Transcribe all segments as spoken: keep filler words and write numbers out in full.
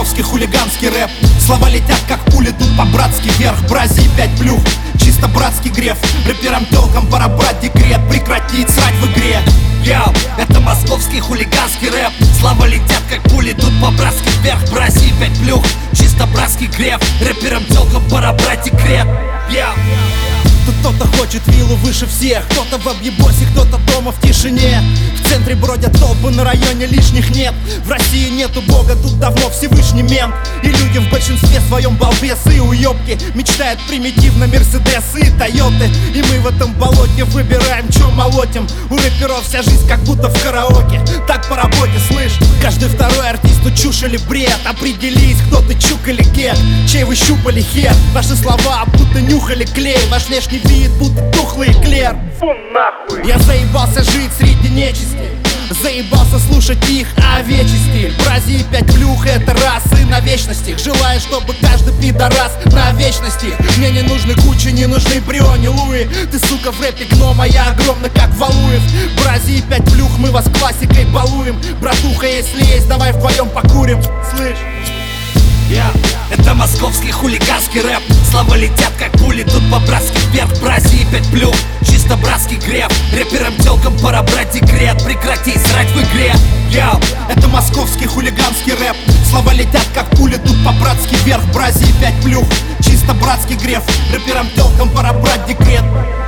московский хулиганский рэп. Слова летят как пули, тут по-братски вверх. Бразии пять плюх, чисто братский греф. Рэперам телкам пора брать декрет, прекратить срать в игре. Йоу, это московский хулиганский рэп. Слова летят как пули, тут по-братски вверх. Бразии пять плюх, чисто братский греф. Рэперам телкам пора брать декрет. Йоу. Тут кто-то хочет виллу выше всех, кто-то в объебосе, кто-то дома в тишине. В центре бродят толпы, на районе лишних нет. В России нету бога, тут давно Всевышний мент. И люди в большинстве своем балбесы и уёбки мечтают примитивно мерседесы и тойоты. И мы в этом болоте выбираем, чё молотим. У рэперов вся жизнь как будто в караоке. Так по работе, слышь, каждый второй артист тут чушь или бред. Определись, кто ты, чук или кек, чей вы щупали хер. Ваши слова будто нюхали клей, ваш внешний вид будто тухлый эклер. Фу нахуй. Я заебался жить среди нечисти, заебался слушать их овечий стиль. Бразии пять плюх, это расы на вечности. Желаю, чтобы каждый пидорас на вечности. Мне не нужны кучи, не нужны Бриони, Луи. Ты, сука, в рэпе гном, а я огромный, как Валуев. Бразии пять плюх, мы вас классикой балуем. Братуха, если есть, давай вдвоем покурим. Слышь? Yeah. Это московский хулиганский рэп. Слова летят как пули, тут по-братски вверх. Бразии пять плюх, чисто братский греф. Рэперам телкам пора брать декрет, прекрати срать в игре. Йоу, это московский хулиганский рэп. Слова летят как пули, тут по-братски вверх. Бразии пять плюх, чисто братский греф. Рэперам телкам пора брать декрет.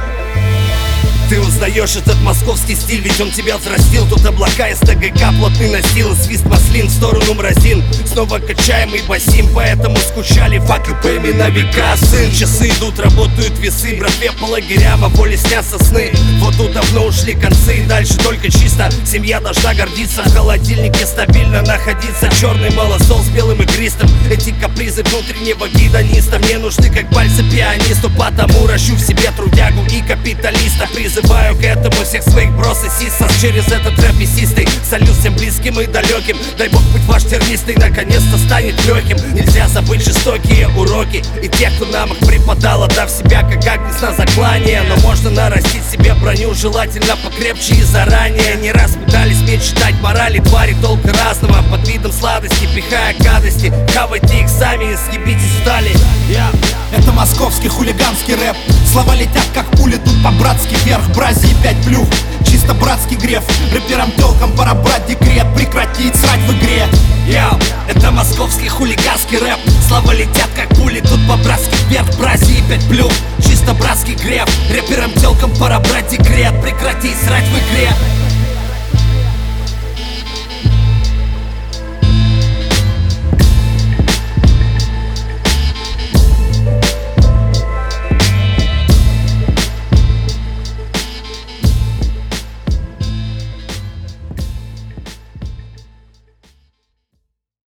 Ты узнаешь этот московский стиль, ведь он тебя взрастил. Тут облака из ТГК, плотный настил, свист маслин в сторону мразин. Снова качаемый басим, поэтому скучали фак и пэми на века. Сын, часы идут, работают весы. Братве по лагерям, а воле снятся сны. Вот тут давно ушли концы, дальше только чисто. Семья должна гордиться, в холодильнике стабильно находиться. Черный малосол с белым игристым. Эти капризы внутреннего гедониста мне нужны как пальцы пианисту. Потому ращу в себе трудягу и капиталиста. Призываю к этому всех своих брос и сисас. Через этот рэп мясистый салют всем близким и далеким. Дай бог быть ваш тернистый наконец-то станет легким. Нельзя забыть жестокие уроки и тех, кто нам их преподал, отдав себя как агнец на заклание. Но можно нарастить себе броню, желательно покрепче и заранее. Не раз пытались мне читать морали, твари толка разного, под видом сладости, пихая гадости. Хавайте их сами и съебитесь в стали. Yeah. Это московский хулиганский рэп. Слова летят как пули, тут по-братски вверх. Бразии пять плюх, чисто братский греф. Рэперам телкам пора брать декрет, прекратить срать в игре. Йоу, это московский хулиганский рэп. Слова летят как пули, тут по-братски вверх. Бразии пять плюх, чисто братский греф. Рэперам телкам пора брать декрет, прекратить срать в игре.